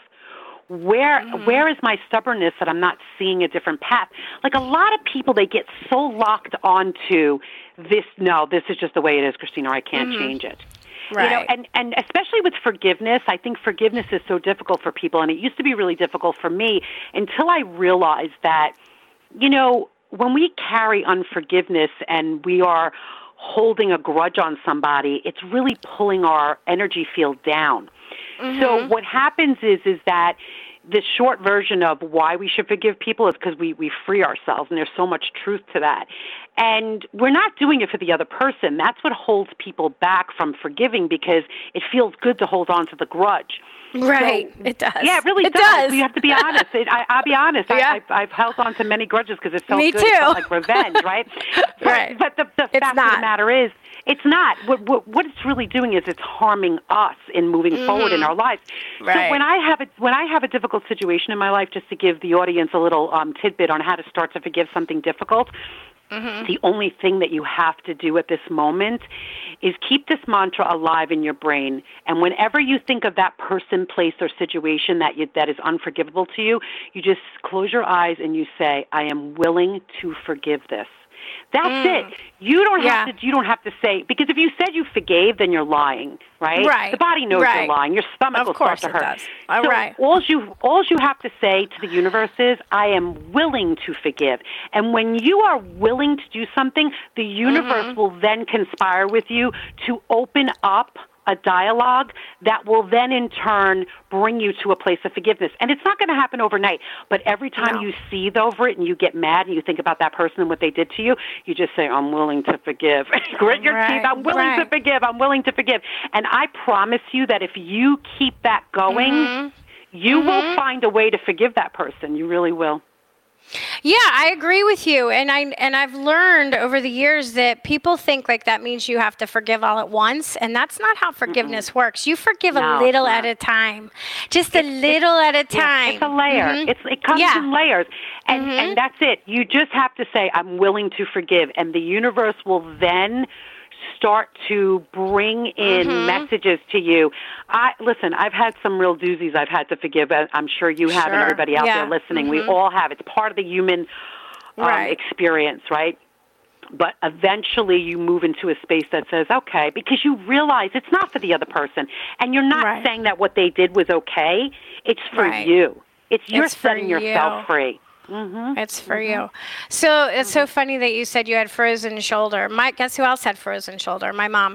Where mm-hmm. where is my stubbornness that I'm not seeing a different path? Like a lot of people, they get so locked onto this. No, this is just the way it is, Christina. Or I can't mm-hmm. change it. Right. You know, and, and especially with forgiveness, I think forgiveness is so difficult for people, and it used to be really difficult for me until I realized that, you know, when we carry unforgiveness and we are holding a grudge on somebody, it's really pulling our energy field down. Mm-hmm. So what happens is is that the short version of why we should forgive people is because we, we free ourselves, and there's so much truth to that. And we're not doing it for the other person. That's what holds people back from forgiving, because it feels good to hold on to the grudge. Right, so, it does. Yeah, it really it does. does. You have to be honest. It, I, I'll be honest. Yeah. I, I've, I've held on to many grudges because it felt Me good. too. It felt like revenge, right? Right. But, but the, the It's fact not. of the matter is, it's not. What, what, what it's really doing is it's harming us in moving mm-hmm. forward in our lives. Right. So when I have a when I have a difficult situation in my life, just to give the audience a little um, tidbit on how to start to forgive something difficult. Mm-hmm. The only thing that you have to do at this moment is keep this mantra alive in your brain. And whenever you think of that person, place, or situation that you, that is unforgivable to you, you just close your eyes and you say, I am willing to forgive this. That's mm. it. You don't yeah. have to. You don't have to say, because if you said you forgave, then you're lying, right? Right. The body knows right. you're lying. Your stomach of will start to it hurt. Does. All so right. all you all you have to say to the universe is, I am willing to forgive. And when you are willing to do something, the universe mm-hmm. will then conspire with you to open up a dialogue that will then in turn bring you to a place of forgiveness. And it's not going to happen overnight, but every time no. you seethe over it and you get mad and you think about that person and what they did to you, you just say, I'm willing to forgive. Grit your right. teeth, I'm willing right. to forgive, I'm willing to forgive. And I promise you that if you keep that going, mm-hmm. you mm-hmm. will find a way to forgive that person. You really will. Yeah, I agree with you. And I and I've learned over the years that people think like that means you have to forgive all at once, and that's not how forgiveness Mm-mm. works. You forgive no, a little at a time. Just a it's, little it's, at a time. Yeah, it's a layer. Mm-hmm. It's it comes yeah. in layers. And mm-hmm. and that's it. You just have to say, I'm willing to forgive, and the universe will then start to bring in mm-hmm. messages to you. I listen, I've had some real doozies I've had to forgive. I'm sure you have, sure. and everybody out yeah. there listening. Mm-hmm. We all have. It's part of the human um, right. experience, right? But eventually you move into a space that says, okay, because you realize it's not for the other person. And you're not right. saying that what they did was okay. It's for right. you. It's you're it's setting you. yourself free. Mm-hmm. It's for mm-hmm. you. So it's so funny that you said you had frozen shoulder. My, guess who else had frozen shoulder? My mom.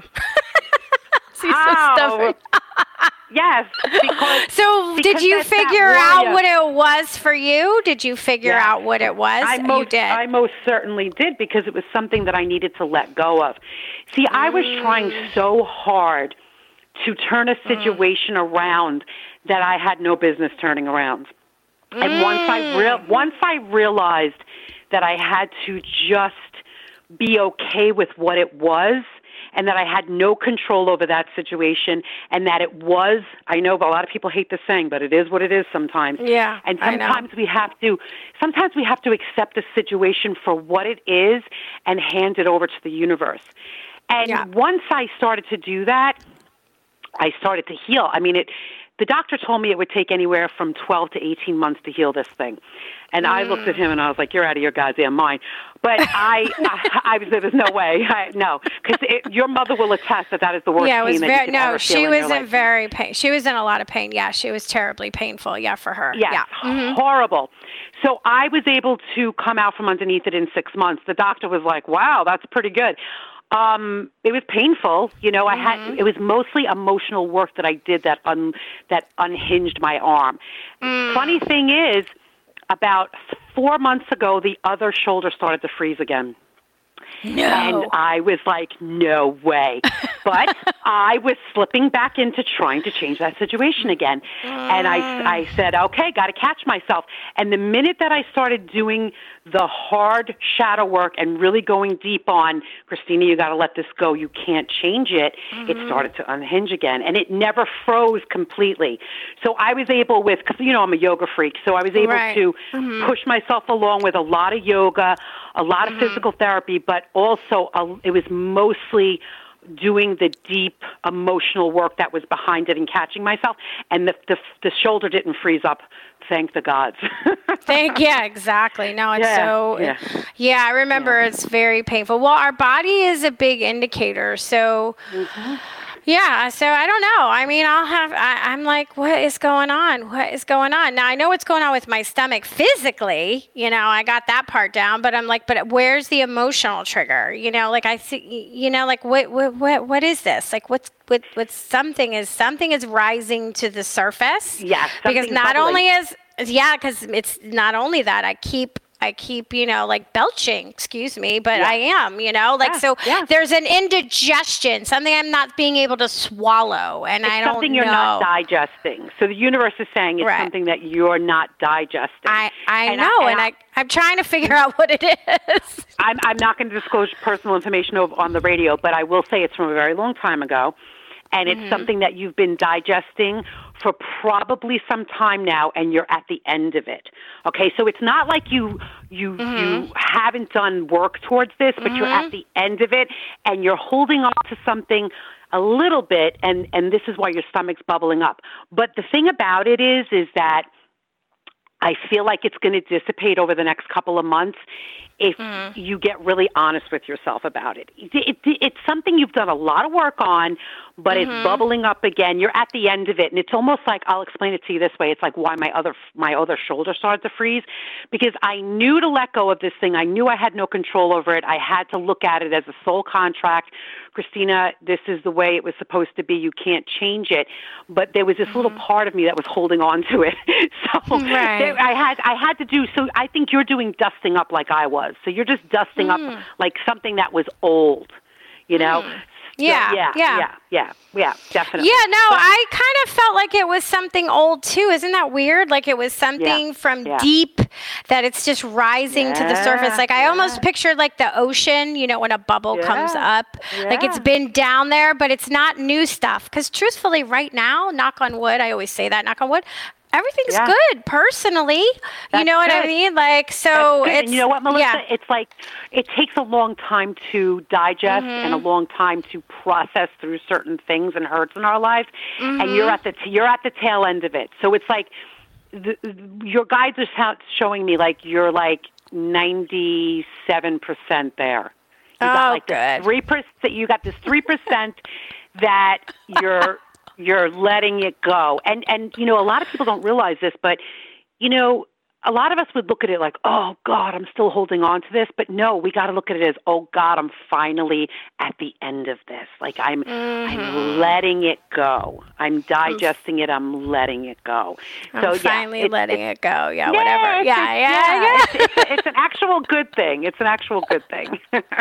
She's oh. so stubborn. Yes. Because, so because did you figure out what it was for you? Did you figure yes. out what it was? I most, you did. I most certainly did, because it was something that I needed to let go of. See, I was Mm. trying so hard to turn a situation mm. around that I had no business turning around. And mm. once I re- once I realized that I had to just be okay with what it was, and that I had no control over that situation, and that it was, I know a lot of people hate this saying, but it is what it is sometimes. Yeah, and sometimes we have to, sometimes we have to accept the situation for what it is and hand it over to the universe. And yeah. once I started to do that, I started to heal. I mean, it. The doctor told me it would take anywhere from twelve to eighteen months to heal this thing. And mm. I looked at him and I was like, you're out of your goddamn mind. But I, I, I was, there was no way. I, no, because your mother will attest that that is the worst yeah, it was pain very, that you could no, ever she feel in was your in life. very pain. She was in a lot of pain. Yeah, she was terribly painful. Yeah, for her. Yes, yeah, mm-hmm. horrible. So I was able to come out from underneath it in six months. The doctor was like, wow, that's pretty good. Um, it was painful, you know. I had Mm-hmm. it was mostly emotional work that I did that un, that unhinged my arm. Mm. Funny thing is, about four months ago, the other shoulder started to freeze again. No. And I was like, no way. But I was slipping back into trying to change that situation again. Mm. And I, I said, okay, got to catch myself. And the minute that I started doing the hard shadow work and really going deep on, Christina, you got to let this go. You can't change it. Mm-hmm. It started to unhinge again. And it never froze completely. So I was able with, because, you know, I'm a yoga freak. So I was able right. to mm-hmm. push myself along with a lot of yoga, a lot of mm-hmm. physical therapy, but also a, it was mostly doing the deep emotional work that was behind it and catching myself. And the the, the shoulder didn't freeze up. Thank the gods. Thank yeah, exactly. No, it's Yeah, so yeah. yeah. I remember Yeah. it's very painful. Well, our body is a big indicator, so. Mm-hmm. Yeah, so I don't know. I mean, I'll have, I, I'm like, what is going on? What is going on? Now, I know what's going on with my stomach physically, you know, I got that part down, but I'm like, but where's the emotional trigger? You know, like I see, you know, like what, what, what, what is this? Like what's, what, what's something is, something is rising to the surface. Yes, because something's not bubbling. only is, yeah, because it's not only that I keep, I keep, you know, like belching, excuse me, but Yeah. I am, you know, like, Yeah, so yeah. there's an indigestion, something I'm not being able to swallow, and It's I don't something know. you're not digesting. So the universe is saying it's Right. something that you're not digesting. I, I And know, I- and I, I'm trying to figure out what it is. I'm, I'm not going to disclose personal information over, on the radio, but I will say it's from a very long time ago, and it's Mm-hmm. something that you've been digesting for probably some time now, and you're at the end of it. Okay, so it's not like you you Mm-hmm. you haven't done work towards this, but you're at the end of it, and you're holding on to something a little bit, and and this is why your stomach's bubbling up. But the thing about it is, is that I feel like it's going to dissipate over the next couple of months if Mm-hmm. you get really honest with yourself about it. It, it. It's something you've done a lot of work on, but Mm-hmm. it's bubbling up again. You're at the end of it, and it's almost like, I'll explain it to you this way. It's like why my other my other shoulder started to freeze, because I knew to let go of this thing. I knew I had no control over it. I had to look at it as a soul contract. Christina, this is the way it was supposed to be. You can't change it. But there was this little part of me that was holding on to it. So Right. there, I had I had to do. So I think you're doing dusting up like I was. So you're just dusting up like something that was old. You know. So, Yeah, yeah, yeah. yeah, yeah, yeah, definitely. Yeah, no, But- I kind of felt like it was something old too. Isn't that weird? Like it was something Yeah, from yeah. deep that it's just rising to the surface. Yeah, Like I almost yeah. pictured like the ocean, you know, when a bubble comes Yeah, up. Like it's yeah. been down there, but it's not new stuff. Because truthfully, right now, knock on wood, I always say that, knock on wood, everything's Yeah. good personally. you That's know what I good. mean? Like, so That's good. it's, And you know what, Melissa? yeah. It's like it takes a long time to digest Mm-hmm. and a long time to process through certain things and hurts in our lives. And Mm-hmm. you're at the t- you're at the tail end of it. So it's like the, your guides are sou- showing me like you're like ninety-seven percent there. You got Oh, like this good. three percent. You got this three percent that you're you're letting it go. And and you know, a lot of people don't realize this, but you know, a lot of us would look at it like, oh God, I'm still holding on to this. But no, we got to look at it as, oh God, I'm finally at the end of this. Like I'm, Mm-hmm. I'm letting it go. I'm digesting it. I'm letting it go. I'm so finally yeah, it's- letting it's- it go. Yeah, yeah, whatever. it's- Yeah, it's- yeah, yeah. It's, it's, it's an actual good thing. It's an actual good thing.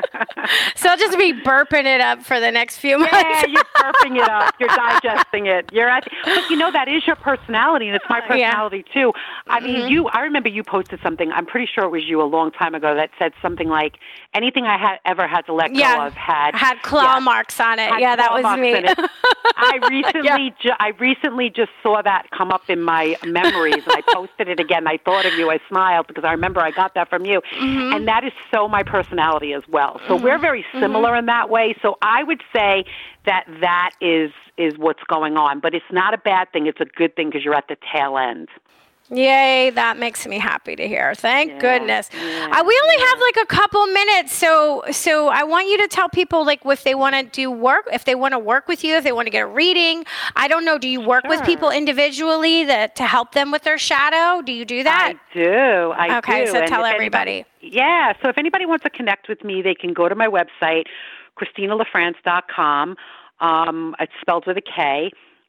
So I'll just be burping it up for the next few months. Yeah, you're burping it up. You're digesting it. You're at, but you know that is your personality, and it's my Yeah. personality too. I mean, you. I remember you posted something. I'm pretty sure it was you a long time ago that said something like, "Anything I had ever had to let Yeah, go of had had claw yeah, marks on it. had Yeah, that claw was marks me. in it." I recently, ju- I recently just saw that come up in my memories, and I posted it again. I thought of you. I smiled because I remember I got that from you, Mm-hmm. and that is so my personality as well. So we're very similar in that way. So I would say that that is is what's going on, but it's not a bad thing. It's a good thing because you're at the tail end. Yay, that makes me happy to hear. Thank Yeah, goodness. yeah, uh, we only have like a couple minutes, so so I want you to tell people like if they want to do work, if they want to work with you, if they want to get a reading. I don't know. Do you work with Sure. people individually that to help them with their shadow? Do you do that? I do. I Okay, do. so And tell if everybody. Anybody, yeah. So if anybody wants to connect with me, they can go to my website, christina lafrance dot com. Um, it's spelled with a K.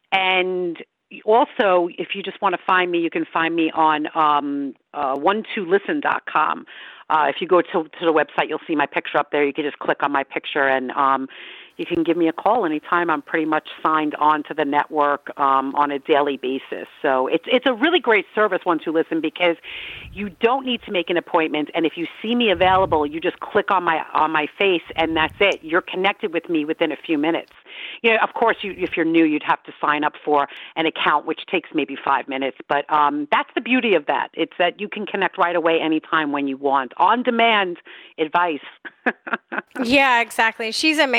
And also, if you just want to find me, you can find me on um, uh, one two listen dot com. Uh, if you go to, to the website, you'll see my picture up there. You can just click on my picture, and um, you can give me a call anytime. I'm pretty much signed on to the network um, on a daily basis. So it's it's a really great service, one two listen, because you don't need to make an appointment. And if you see me available, you just click on my on my face, and that's it. You're connected with me within a few minutes. You know, of course, you, if you're new, you'd have to sign up for an account, which takes maybe five minutes. But um, that's the beauty of that. It's that you can connect right away anytime when you want. On-demand advice. Yeah, exactly. She's amazing.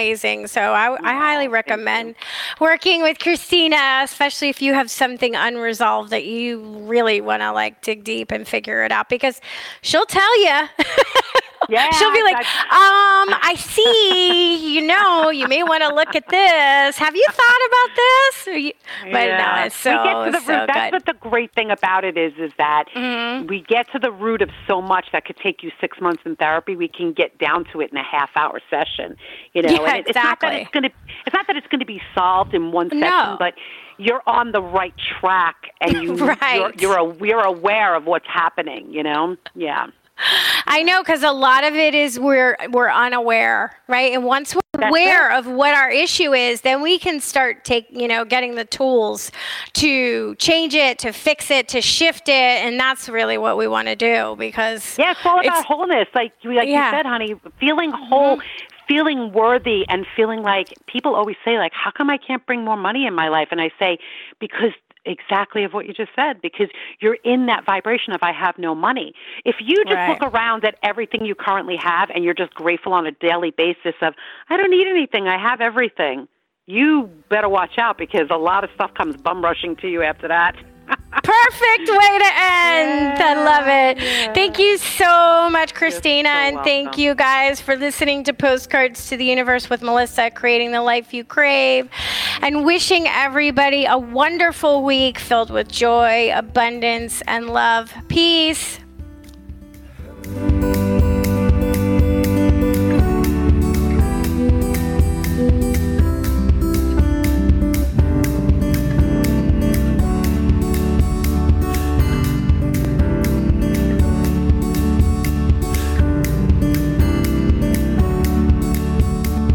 things. So I, I highly recommend working with Christina, especially if you have something unresolved that you really want to like dig deep and figure it out, because she'll tell you. Yeah, she'll be like, um, I see, you know, you may want to look at this. Have you thought about this? Or you, but yeah. no, it's so, we get to the so root. That's good. what the great thing about it is, is that Mm-hmm. we get to the root of so much that could take you six months in therapy. We can get down to it in a half-hour session. You know, Yeah, and it, it's not that exactly. it's going to. It's not that it's going to be solved in one session, No. but you're on the right track, and you Right. you're you're, a, you're aware of what's happening. You know, yeah. I know, because a lot of it is we're we're unaware, right? And once we're That's aware of what our issue is, then we can start take you know getting the tools to change it, to fix it, to shift it, and that's really what we want to do. Because Yeah, it's all about it's- wholeness. Like, like Yeah. you said, honey, feeling whole, feeling worthy, and feeling like people always say, like, how come I can't bring more money in my life? And I say, because exactly of what you just said, because you're in that vibration of I have no money. If you just Right. look around at everything you currently have and you're just grateful on a daily basis of, I don't need anything, I have everything, you better watch out, because a lot of stuff comes bum rushing to you after that. Perfect way to end. I love it. Thank you so much, Christina, so and thank welcome. you guys for listening to Postcards to the Universe with Melissa, creating the life you crave, and wishing everybody a wonderful week filled with joy, abundance, and love. Peace.